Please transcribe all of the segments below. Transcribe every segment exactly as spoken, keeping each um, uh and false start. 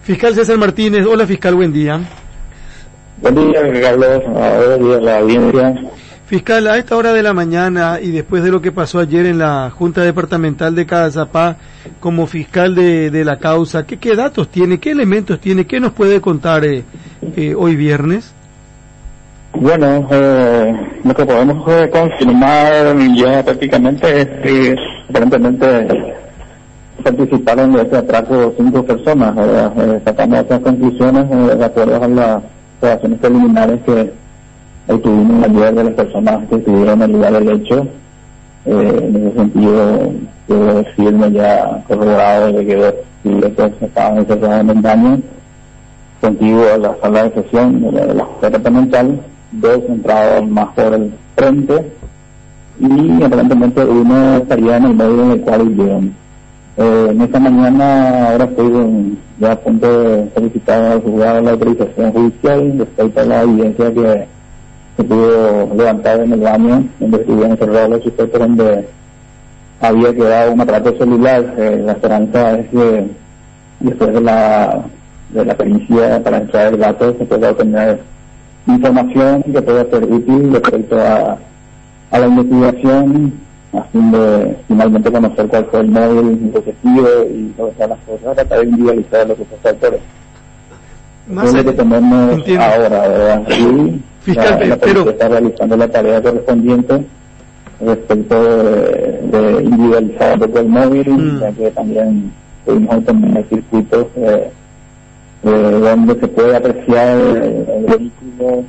Fiscal César Martínez, hola fiscal, buen día. Buen día, Carlos, buenos días a la audiencia. Fiscal, a esta hora de la mañana y después de lo que pasó ayer en la Junta Departamental de Cazapá, como fiscal de, de la causa, ¿qué, ¿qué datos tiene, qué elementos tiene, qué nos puede contar eh, eh, hoy viernes? Bueno, eh, lo que podemos eh, confirmar ya prácticamente es que aparentemente participaron de este atraco cinco personas. Eh, sacamos estas conclusiones eh, de acuerdo a las operaciones preliminares que obtuvimos ayer de las personas que estuvieron en el lugar del hecho. Eh, en ese sentido, quiero decirme ya corroborado de que dos pilotos estaban encerrados en el daño, contigo a la sala de sesión de la, de la Junta Departamental, dos entrados más por el frente y aparentemente uno estaría en el medio en el cual huyeron. Eh, en esta mañana ahora estoy en, ya a punto de solicitar al juzgado la autorización judicial respecto a la evidencia que se pudo levantar en el baño donde estuvieron encerrados los sujetos, donde había quedado un aparato celular. Eh, la esperanza es que después de la de la pericia para extraer datos se pueda obtener información que pueda ser útil respecto a, a la investigación, a fin de finalmente conocer cuál fue el móvil, el objetivo y todas las cosas, tratar de individualizar los supuestos autores. Más es lo que tenemos entiendo. Ahora, ¿verdad? Y fiscal, la, la pero está realizando la tarea correspondiente respecto de, de individualizar el móvil, mm. ya que también pudimos obtener circuitos eh, eh, donde se puede apreciar el, el vehículo.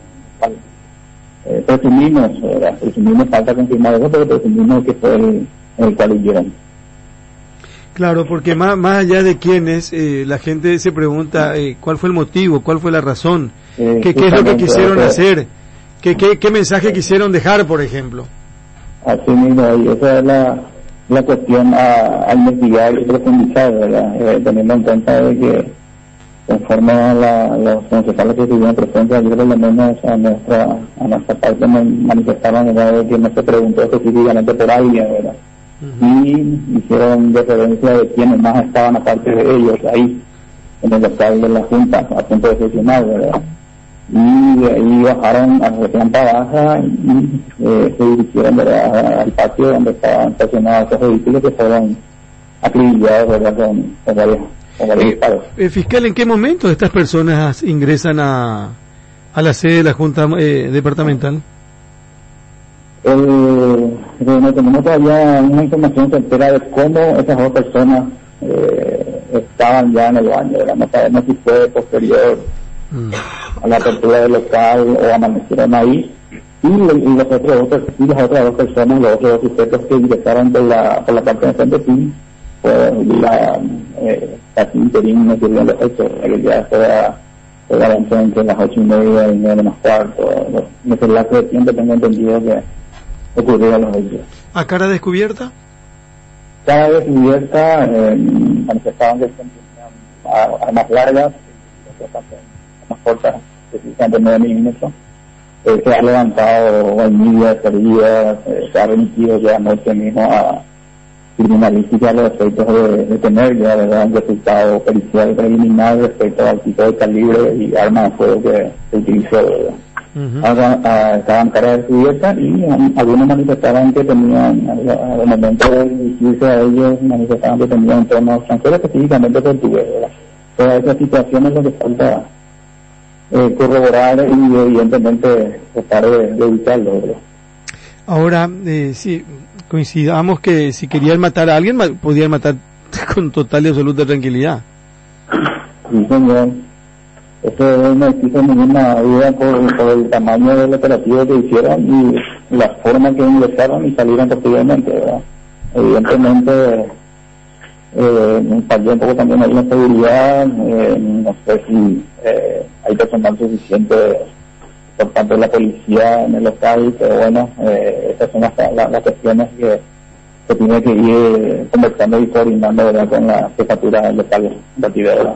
Eh, presumimos, ¿verdad? presumimos, falta confirmar eso, pero presumimos que fue el, el cual hicieron. Claro, porque más, más allá de quién es, eh, la gente se pregunta eh, cuál fue el motivo, cuál fue la razón, eh, qué, qué es lo que quisieron hacer, qué, qué, qué mensaje quisieron dejar, por ejemplo. Así mismo, y esa es la, la cuestión a, a investigar y profundizar, ¿verdad? Eh, teniendo en cuenta de que conforme a la, los concejales que estuvieron presentes ayer, por lo menos a nuestra, a nuestra parte manifestaron, ¿verdad?, de que no se preguntó específicamente por alguien, ¿verdad? Uh-huh. Y hicieron referencia de quienes más estaban aparte de ellos ahí, en el local de la Junta, a punto de sesionar, ¿verdad? Y de ahí bajaron a la planta baja y eh, se dirigieron, ¿verdad?, al patio donde estaban estacionados esos vehículos que fueron acribillados, ¿verdad?, con, con varios Eh, eh, fiscal, ¿en qué momento estas personas ingresan a, a la sede de la Junta eh, Departamental? Eh, no tenemos todavía una información certera de cómo esas dos personas eh, estaban ya en el baño, ¿verdad? No sabemos si fue posterior mm. a la apertura del local o amanecieron ahí. Y, y, los otros dos, y las otras dos personas, los otros dos sujetos que ingresaron por la, por la parte de frente, sí, la eh, casi interín no sirvió los hechos, que ya fuera avanzó entre las ocho y media y nueve menos cuarto, en ese lapso de tiempo tengo entendido que ocurrieron los hechos. ¿A cara descubierta? Cara descubierta, eh, manifestaban que tenían armas largas y otras más cortas, precisamente nueve milímetros. Eh, se ha levantado vainillas, heridas, eh, se ha remitido ya anoche mismo a criminalística a los efectos de, de tener ya, ¿verdad?, un resultado pericial preliminar respecto al tipo de calibre y arma de fuego que se utilizó, ¿verdad? Uh-huh. Ahora, a, estaban cara descubierta y um, algunos manifestaban que tenían, al, al momento de dirigirse a ellos, manifestaban que tenían un tono extranjero, específicamente portugués, ¿verdad? Toda esa situación es lo que falta eh, corroborar y evidentemente tratar de, de evitarlo, ¿verdad? Ahora, eh, sí, coincidamos que si querían matar a alguien, podían matar con total y absoluta tranquilidad. Sí, señor. Eso no existe ninguna duda por, por el tamaño del operativo que hicieron y la forma que ingresaron y salieron posteriormente, ¿verdad? Evidentemente, eh, falló un poco también ahí la seguridad, eh, no sé si eh, hay personal suficiente por parte de la policía en el local, pero bueno, eh, estas son las, las, las cuestiones que se tiene que ir conversando y coordinando, ¿verdad?, con la jefatura local de aquí, ¿verdad?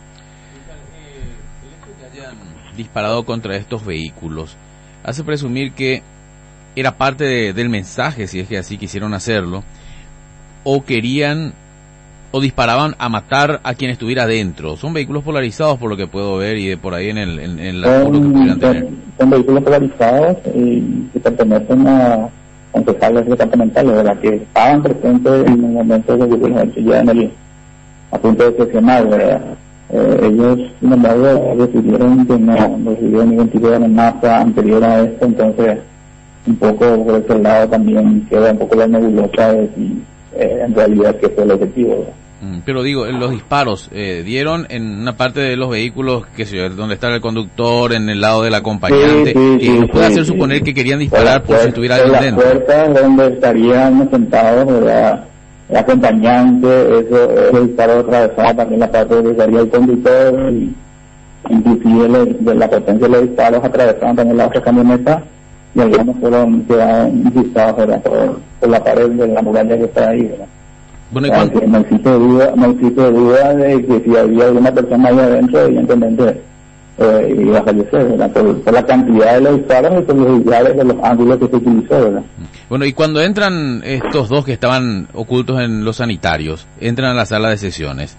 El hecho de que hayan disparado contra estos vehículos hace presumir que era parte de, del mensaje, si es que así quisieron hacerlo, o querían o disparaban a matar a quien estuviera dentro. Son vehículos polarizados por lo que puedo ver y de por ahí en el en, en la foto que pudieran tener. Son vehículos polarizados y que pertenecen a concejales departamentales, ¿verdad? Que estaban presentes en el momento de que ya en el a punto de sesionar, ¿verdad? Eh, ellos, sin embargo, decidieron que no, no recibieron ningún tipo de amenaza anterior a esto, entonces un poco por ese lado también queda un poco la nebulosa de si eh, en realidad que fue el objetivo, ¿verdad? Pero digo, los disparos eh, dieron en una parte de los vehículos, que sé yo, donde está el conductor, en el lado del acompañante, sí, sí, y sí, nos puede sí, hacer sí. suponer que querían disparar por, por si estuviera alguien las dentro. Puertas donde estarían sentados, ¿verdad? El acompañante, eso, ese disparo atravesaba también la parte donde estaría el conductor, y inclusive le, de la potencia de los disparos atravesaban también la otra camioneta, y algunos fueron quedaron disparos, ¿verdad? Por, por la pared de la muralla que está ahí, ¿verdad? Bueno, ¿y O sea, cuánto? que no existe duda, no existe duda de que si había alguna persona ahí adentro, evidentemente eh, iba a fallecer, ¿verdad? Por, por la cantidad de los disparos y por los lugares de los ángulos que se utilizó, ¿verdad? Bueno, y cuando entran estos dos que estaban ocultos en los sanitarios, entran a la sala de sesiones,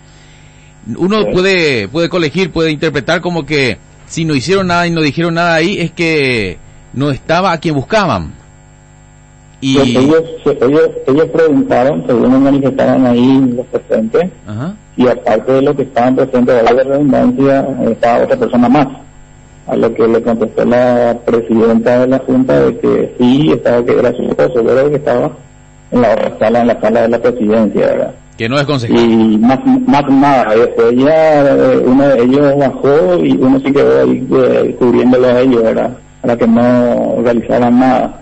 uno Sí. puede puede colegir, puede interpretar como que si no hicieron nada y no dijeron nada ahí, es que no estaba a quien buscaban. Y... Pues ellos, ellos, ellos preguntaron, según manifestaban ahí los presentes, Ajá. y aparte de lo que estaban presentes, de la redundancia, estaba otra persona más. A lo que le contestó la presidenta de la Junta de que sí, estaba, que era su esposo, pero que estaba en la otra sala, en la sala de la presidencia, ¿verdad? Que no es concejal. Y más, más nada, después ya eh, uno de ellos bajó y uno sí quedó ahí eh, cubriéndolo a ellos, ¿verdad? Para que no realizaran nada.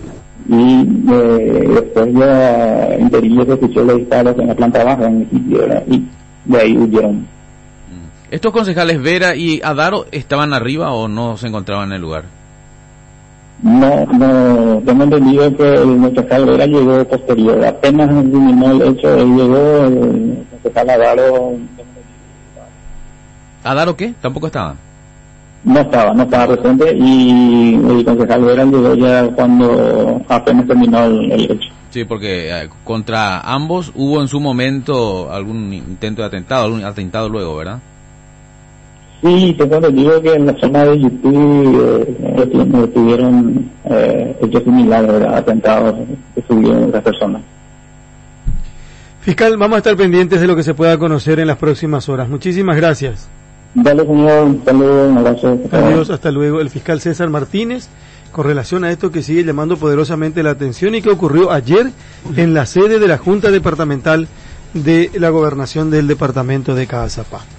Y eh, después ya Interillo se escuchó los disparos en la planta baja, en el sitio, ¿verdad? Y de ahí huyeron. ¿Estos concejales Vera y Adaro estaban arriba o no se encontraban en el lugar? No, no, tengo entendido que el concejal Vera llegó posterior, apenas terminó el hecho, él llegó, el concejal Adaro ¿Adaro qué? Tampoco estaba. no estaba, no estaba presente, y el concejal Vera llegó ya cuando apenas terminó el, el hecho. Sí, porque eh, contra ambos hubo en su momento algún intento de atentado, algún atentado luego, ¿verdad? Sí, tengo entendido que en la zona de YouTube eh, tuvieron eh, hechos similares, ¿verdad? Atentados que subieron las personas. Fiscal, vamos a estar pendientes de lo que se pueda conocer en las próximas horas. Muchísimas gracias. Dale, señor, un saludo, un abrazo. Adiós, hasta luego. El fiscal César Martínez, con relación a esto que sigue llamando poderosamente la atención y que ocurrió ayer en la sede de la Junta Departamental de la Gobernación del Departamento de Caazapá.